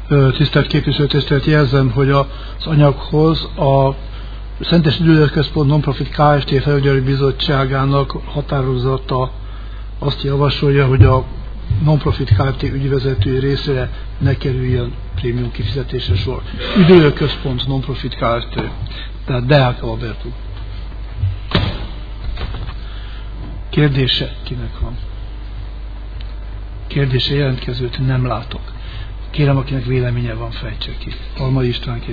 Tisztelt képviselőtestület, jelzem, hogy az anyaghoz a Szentes Üdülőközpont Nonprofit Kft. Felügyelő Bizottságának határozata azt javasolja, hogy a Nonprofit Kft. Ügyvezetői részére ne kerüljön prémium kifizetésre sor. Üdülőközpont Nonprofit Kft. Tehát Deák Albertú. Kérdése kinek van? Kérdése jelentkezőt nem látok. Kérem, akinek véleménye van, fejtse ki. Almai István